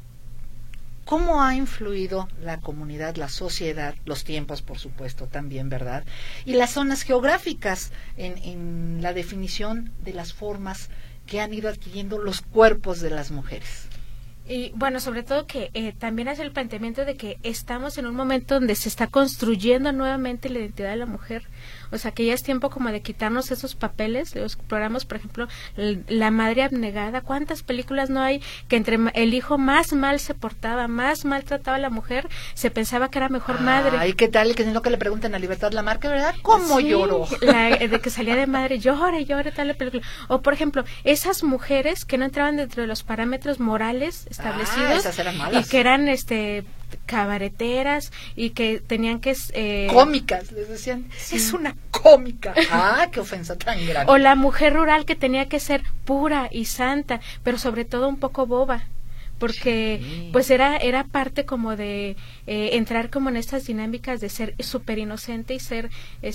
Speaker 3: cómo ha influido la comunidad, la sociedad, los tiempos, por supuesto, también, ¿verdad? Y las zonas geográficas en la definición de las formas que han ido adquiriendo los cuerpos de las mujeres.
Speaker 8: Y bueno, sobre todo que también hace el planteamiento de que estamos en un momento donde se está construyendo nuevamente la identidad de la mujer. O sea, que ya es tiempo como de quitarnos esos papeles. Exploramos, por ejemplo, la madre abnegada. ¿Cuántas películas no hay que entre el hijo más mal se portaba, más maltrataba a la mujer, se pensaba que era mejor madre?
Speaker 3: Ay, ¿qué tal? Que es lo que le preguntan a Libertad Lamarque, ¿verdad? ¿Cómo
Speaker 8: sí,
Speaker 3: lloró?
Speaker 8: De que salía de madre, llore, tal la película. O, por ejemplo, esas mujeres que no entraban dentro de los parámetros morales establecidos,
Speaker 3: esas eran malas.
Speaker 8: y que eran cabareteras y que tenían que
Speaker 3: cómicas, les decían, sí. Es una cómica. Qué ofensa tan grande.
Speaker 8: O la mujer rural que tenía que ser pura y santa, pero sobre todo un poco boba, porque sí, pues era parte como de entrar como en estas dinámicas de ser súper inocente y ser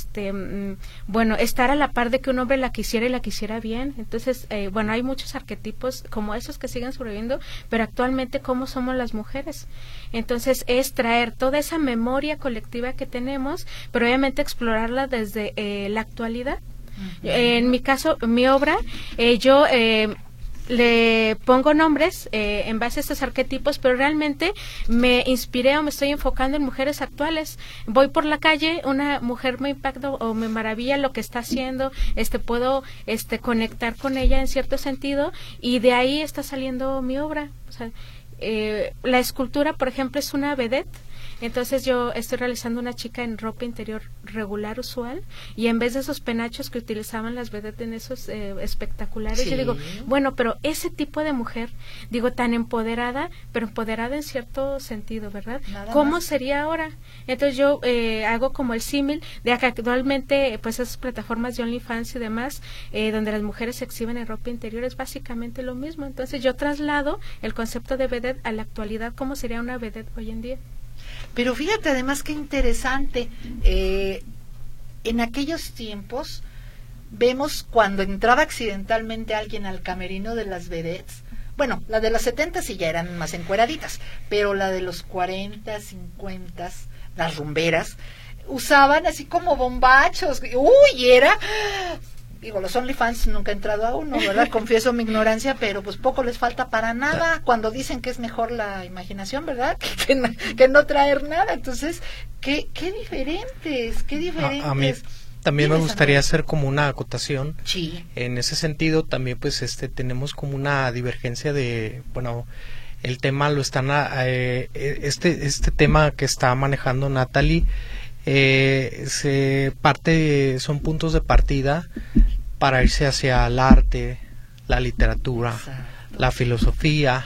Speaker 8: bueno, estar a la par de que un hombre la quisiera y la quisiera bien. Entonces bueno, hay muchos arquetipos como esos que siguen sobreviviendo, pero actualmente cómo somos las mujeres. Entonces es traer toda esa memoria colectiva que tenemos, pero obviamente explorarla desde la actualidad. En mi caso, mi obra, yo le pongo nombres en base a estos arquetipos, pero realmente me inspiré o me estoy enfocando en mujeres actuales. Voy por la calle, una mujer me impacta o me maravilla lo que está haciendo, puedo conectar con ella en cierto sentido, y de ahí está saliendo mi obra. O sea, la escultura, por ejemplo, es una vedette. Entonces yo estoy realizando una chica en ropa interior regular, usual, y en vez de esos penachos que utilizaban las vedettes en esos espectaculares, sí, yo digo, bueno, pero ese tipo de mujer, digo, tan empoderada, pero empoderada en cierto sentido, ¿verdad? ¿Cómo sería ahora? Entonces yo hago como el símil de que actualmente, pues esas plataformas de OnlyFans y demás, donde las mujeres se exhiben en ropa interior, es básicamente lo mismo. Entonces yo traslado el concepto de vedette a la actualidad, ¿cómo sería una vedette hoy en día?
Speaker 3: Pero fíjate además qué interesante, en aquellos tiempos vemos cuando entraba accidentalmente alguien al camerino de las vedettes, bueno, la de los 70 sí ya eran más encueraditas, pero la de los 40, 50, las rumberas, usaban así como bombachos, uy, era... Digo, los OnlyFans nunca he entrado a uno, ¿verdad? Confieso mi ignorancia, pero pues poco les falta para nada cuando dicen que es mejor la imaginación, ¿verdad? Que no traer nada. Entonces, qué diferentes, qué diferentes.
Speaker 7: A mí también me gustaría hacer como una acotación.
Speaker 3: Sí.
Speaker 7: En ese sentido, también pues tenemos como una divergencia de, bueno, el tema lo están, este tema que está manejando Natalie, son puntos de partida para irse hacia el arte, la literatura, la filosofía,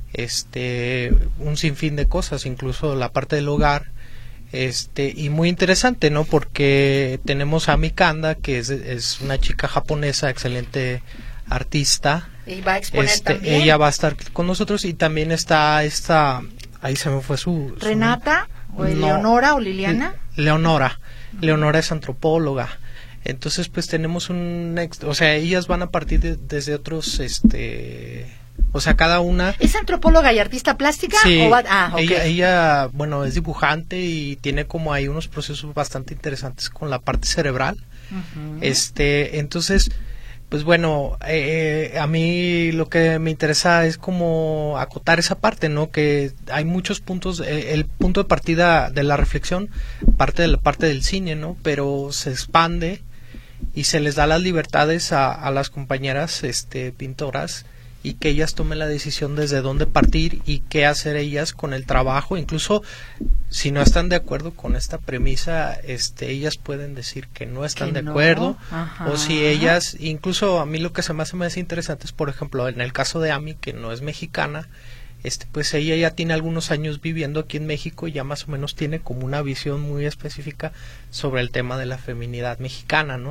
Speaker 7: un sinfín de cosas, incluso la parte del hogar, y muy interesante, ¿no? Porque tenemos a Ami Kanda, que es una chica japonesa, excelente artista.
Speaker 3: Y va a exponer también.
Speaker 7: Ella va a estar con nosotros, y también está esta, ahí se me fue su
Speaker 3: Renata, o Leonora, o Liliana.
Speaker 7: Leonora es antropóloga. Entonces pues tenemos o sea, ellas van a partir desde otros o sea, cada una
Speaker 3: ¿es antropóloga y artista plástica?
Speaker 7: Sí,
Speaker 3: okay.
Speaker 7: ella bueno, es dibujante y tiene como ahí unos procesos bastante interesantes con la parte cerebral. Entonces pues bueno, a mí lo que me interesa es como acotar esa parte, ¿no? Que hay muchos puntos, el punto de partida de la reflexión parte de la parte del cine, ¿no? Pero se expande y se les da las libertades a las compañeras pintoras, y que ellas tomen la decisión desde dónde partir y qué hacer ellas con el trabajo. Incluso si no están de acuerdo con esta premisa, ellas pueden decir que no están de acuerdo. O si ellas, incluso a mí lo que se me hace más interesante es, por ejemplo, en el caso de Ami, que no es mexicana, pues ella ya tiene algunos años viviendo aquí en México y ya más o menos tiene como una visión muy específica sobre el tema de la feminidad mexicana, ¿no?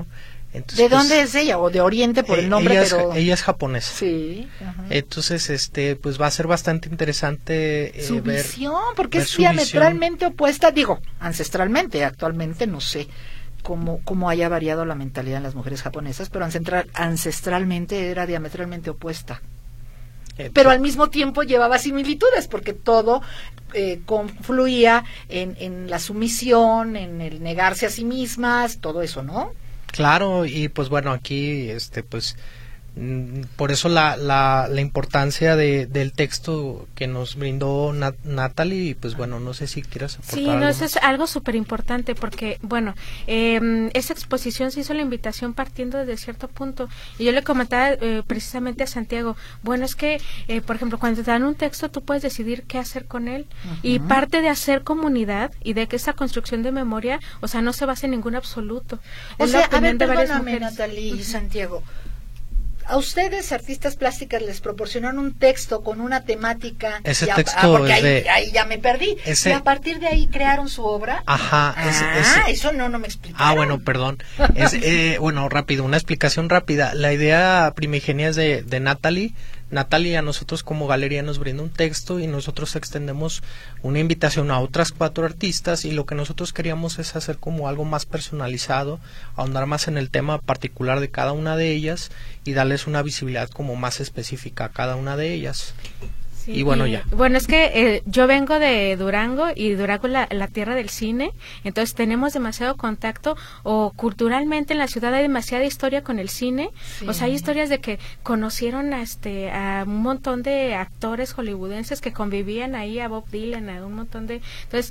Speaker 7: Entonces,
Speaker 3: ¿De dónde es ella? O de Oriente por el nombre, pero...
Speaker 7: Ella es japonesa.
Speaker 3: Sí. Ajá.
Speaker 7: Entonces, pues va a ser bastante interesante
Speaker 3: su
Speaker 7: ver,
Speaker 3: visión, porque
Speaker 7: ver
Speaker 3: es
Speaker 7: su
Speaker 3: diametralmente opuesta, digo, ancestralmente, actualmente no sé cómo haya variado la mentalidad en las mujeres japonesas, pero ancestralmente era diametralmente opuesta. Pero al mismo tiempo llevaba similitudes, porque todo confluía en la sumisión, en el negarse a sí mismas, todo eso, ¿no?
Speaker 7: Claro, y pues bueno, aquí, pues, por eso la importancia del texto que nos brindó Natalie, y pues bueno, no sé si quieras aportar
Speaker 8: Sí,
Speaker 7: algo
Speaker 8: eso
Speaker 7: más.
Speaker 8: es algo súper importante porque, bueno, esa exposición se hizo la invitación partiendo desde cierto punto, y yo le comentaba precisamente a Santiago, bueno, es que, por ejemplo, cuando te dan un texto tú puedes decidir qué hacer con él, y parte de hacer comunidad y de que esa construcción de memoria, o sea, no se basa en ningún absoluto.
Speaker 3: O
Speaker 8: Es
Speaker 3: sea,
Speaker 8: la
Speaker 3: a ver,
Speaker 8: opinión de varias
Speaker 3: perdóname,
Speaker 8: mujeres.
Speaker 3: Natalie y Santiago. A ustedes, artistas plásticas, les proporcionaron un texto con una temática.
Speaker 7: Ese
Speaker 3: ya,
Speaker 7: texto
Speaker 3: porque
Speaker 7: es
Speaker 3: ahí ya me perdí. Y a partir de ahí crearon su obra.
Speaker 7: Ajá.
Speaker 3: Eso no me explicaron.
Speaker 7: Ah, bueno, perdón. Bueno, rápido, una explicación rápida. La idea primigenia es de Natalie. Natalie a nosotros como galería nos brinda un texto y nosotros extendemos una invitación a otras 4 artistas, y lo que nosotros queríamos es hacer como algo más personalizado, ahondar más en el tema particular de cada una de ellas y darles una visibilidad como más específica a cada una de ellas.
Speaker 8: Sí,
Speaker 7: y bueno, ya.
Speaker 8: Bueno, es que yo vengo de Durango, y Durango es la tierra del cine, entonces tenemos demasiado contacto, o culturalmente en la ciudad hay demasiada historia con el cine. Sí. O sea, hay historias de que conocieron a un montón de actores hollywoodenses que convivían ahí, a Bob Dylan, a un montón de... Entonces,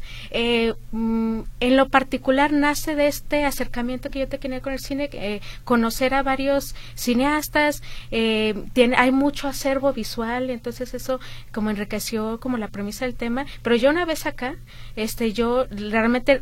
Speaker 8: en lo particular nace de este acercamiento que yo tenía con el cine, conocer a varios cineastas, hay mucho acervo visual, entonces eso como enriqueció como la premisa del tema. Pero yo una vez acá, yo realmente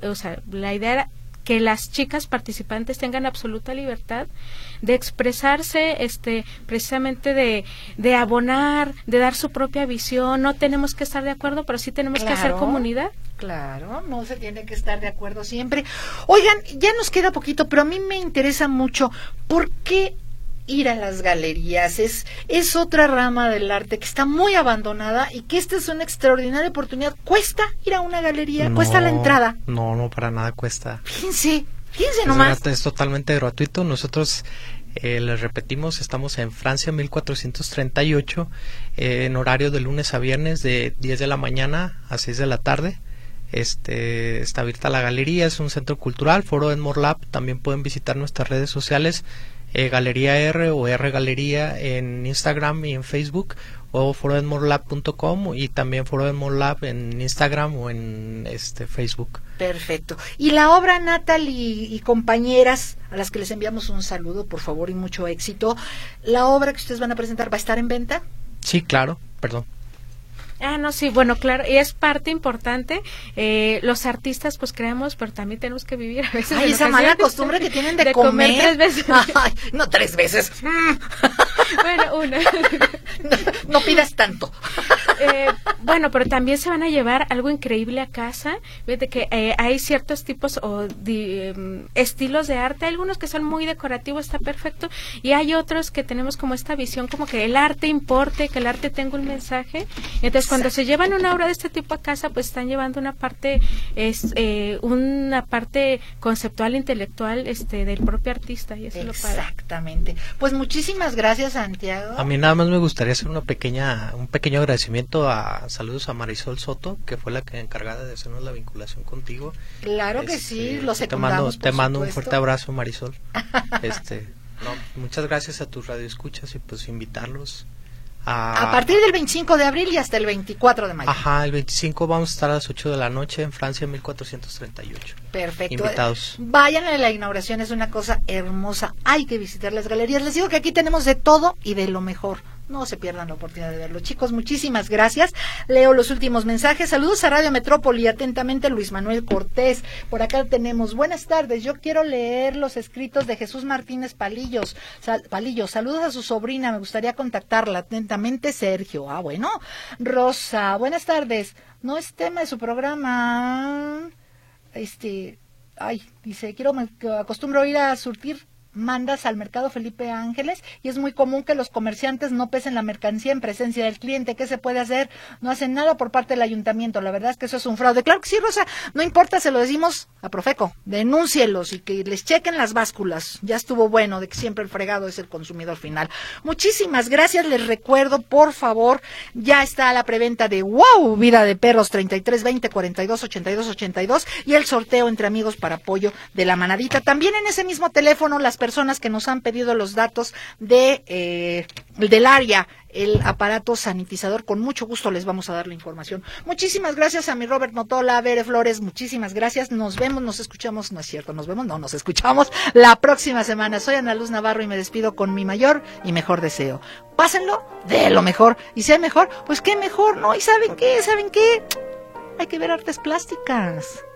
Speaker 8: la idea era que las chicas participantes tengan absoluta libertad de expresarse, precisamente de abonar, de dar su propia visión. No tenemos que estar de acuerdo, pero sí tenemos que hacer comunidad.
Speaker 3: Claro, no se tiene que estar de acuerdo siempre. Oigan, ya nos queda poquito, pero a mí me interesa mucho, ¿por qué ir a las galerías? Es otra rama del arte que está muy abandonada, y que esta es una extraordinaria oportunidad. ¿Cuesta ir a una galería?
Speaker 7: No,
Speaker 3: ¿Cuesta la entrada?
Speaker 7: No, para nada cuesta.
Speaker 3: Fíjense nomás.
Speaker 7: Es totalmente gratuito. Nosotros, les repetimos, estamos en Francia 1438, en horario de lunes a viernes de 10 de la mañana a 6 de la tarde. Está abierta la galería, es un centro cultural, Foro Edmond Lab. También pueden visitar nuestras redes sociales, Galería R o R Galería en Instagram y en Facebook, o foroedmondlab.com, y también Foro Edmond Lab en Instagram o en Facebook.
Speaker 3: Perfecto. Y la obra, Natalie y compañeras, a las que les enviamos un saludo, por favor, y mucho éxito. ¿La obra que ustedes van a presentar va a estar en venta?
Speaker 7: Sí, claro, perdón.
Speaker 8: No, sí, bueno, claro, y es parte importante. Los artistas pues creamos, pero también tenemos que vivir a veces.
Speaker 3: Ay, esa mala costumbre que tienen de comer
Speaker 8: 3 veces.
Speaker 3: Ay, no 3 veces.
Speaker 8: Bueno, una.
Speaker 3: No pidas tanto.
Speaker 8: Bueno, pero también se van a llevar algo increíble a casa. Fíjate que hay ciertos tipos o estilos de arte, algunos que son muy decorativos, está perfecto, y hay otros que tenemos como esta visión, como que el arte importe, que el arte tenga un mensaje. Entonces, cuando se llevan una obra de este tipo a casa, pues están llevando una parte conceptual, intelectual, del propio artista, y eso es lo padre.
Speaker 3: Exactamente. Pues muchísimas gracias, Santiago.
Speaker 7: A mí nada más me gustaría hacer un pequeño agradecimiento saludos a Marisol Soto, que fue la encargada de hacernos la vinculación contigo.
Speaker 3: Claro que sí, lo secundamos.
Speaker 7: Te mando un fuerte abrazo, Marisol. Muchas gracias a tus radioescuchas, y pues invitarlos a
Speaker 3: partir del 25 de abril y hasta el 24 de mayo.
Speaker 7: Ajá, el 25 vamos a estar a las 8 de la noche en Francia 1438.
Speaker 3: Perfecto.
Speaker 7: Invitados.
Speaker 3: Vayan a la inauguración, es una cosa hermosa. Hay que visitar las galerías. Les digo que aquí tenemos de todo y de lo mejor. No se pierdan la oportunidad de verlo. Chicos, muchísimas gracias. Leo los últimos mensajes. Saludos a Radio Metrópoli. Atentamente, Luis Manuel Cortés. Por acá tenemos: buenas tardes. Yo quiero leer los escritos de Jesús Martínez Palillo. Saludos a su sobrina. Me gustaría contactarla. Atentamente, Sergio. Bueno. Rosa, buenas tardes. No es tema de su programa. Dice, acostumbro ir a surtir mandas al mercado Felipe Ángeles y es muy común que los comerciantes no pesen la mercancía en presencia del cliente. ¿Qué se puede hacer? No hacen nada por parte del ayuntamiento. La verdad es que eso es un fraude. Claro que sí, Rosa, no importa, se lo decimos a Profeco. Denúncielos y que les chequen las básculas. Ya estuvo bueno de que siempre el fregado es el consumidor final. Muchísimas gracias. Les recuerdo, por favor, ya está la preventa de Wow Vida de Perros 33 20 42 82 82 y el sorteo entre amigos para apoyo de la manadita. También en ese mismo teléfono las personas que nos han pedido los datos de del área, el aparato sanitizador, con mucho gusto les vamos a dar la información. Muchísimas gracias a mi Robert Motola, a Bere Flores, muchísimas gracias. Nos vemos, nos escuchamos, no es cierto, nos escuchamos la próxima semana. Soy Ana Luz Navarro y me despido con mi mayor y mejor deseo. Pásenlo de lo mejor, y si hay mejor, pues qué mejor, ¿no? ¿Y saben qué? Hay que ver artes plásticas.